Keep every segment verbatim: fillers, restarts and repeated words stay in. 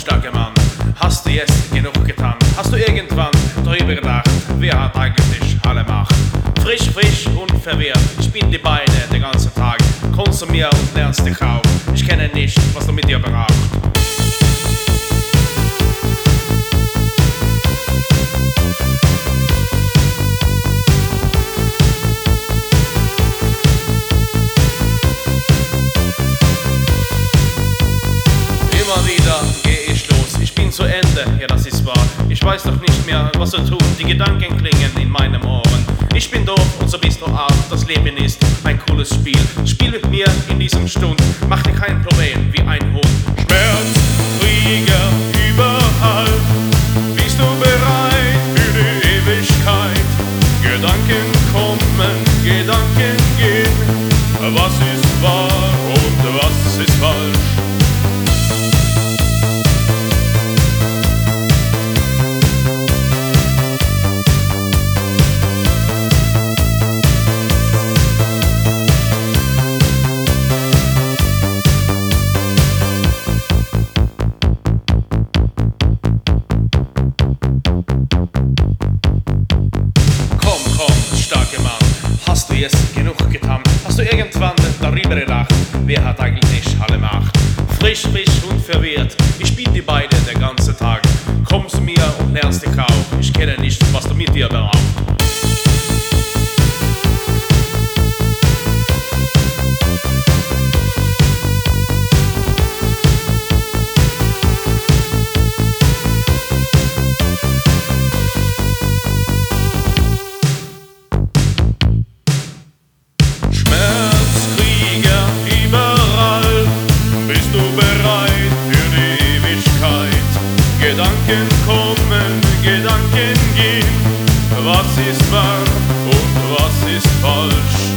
starke Mann, hast du jetzt genug getan? Hast du irgendwann darüber gedacht, wer hat eigentlich alle Macht? Frisch, frisch und verwirrt, ich bin die Beine den ganzen Tag. Konsumier und lernst dich auf, ich kenne nicht, was du mit dir brauchst. Immer wieder gehe ich los, ich bin zu Ende, ja das ist wahr. Ich weiß doch nicht mehr, was zu tun, die Gedanken klingen in meinen Ohren. Ich bin doof und so bist du auch, das Leben ist ein cooles Spiel. Spiel mit mir in diesem Stund, mach dir kein Problem wie ein Hund. Schmerz, Krieger, überall, bist du bereit für die Ewigkeit? Gedanken kommen, Gedanken gehen, was ist wahr und was ist falsch? Starke Mann, hast du jetzt genug getan? Hast du irgendwann darüber gedacht, wer hat eigentlich alle Macht? Frisch, frisch und verwirrt, ich spiel die beide den ganzen Tag. Komm zu mir und lernst dich auf, ich kenne nicht, was du mit dir brauchst. Gedanken kommen, Gedanken gehen, was ist wahr und was ist falsch?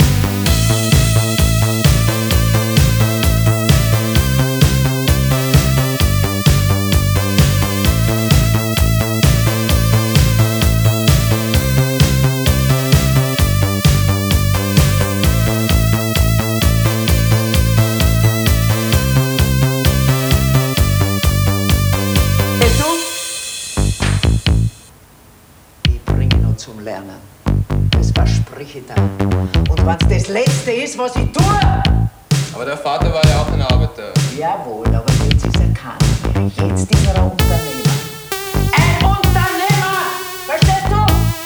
Zum Lernen. Das verspreche ich dir. Und wenn's das Letzte ist, was ich tue. Aber der Vater war ja auch ein Arbeiter. Jawohl, aber jetzt ist er keiner mehr. Jetzt ist er ein Unternehmer. Ein Unternehmer! Verstehst du?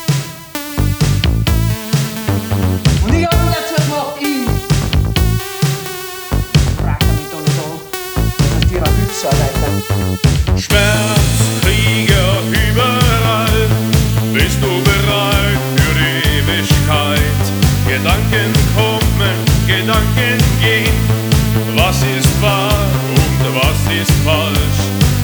Und ich hab ihn dazu gemacht, ihn. Frag mich doch nicht an. Du hast ihrer Hilfsarbeiter. Schmerz, Krieger, überall. Bist du bereit für die Ewigkeit? Gedanken kommen, Gedanken gehen. Was ist wahr und was ist falsch?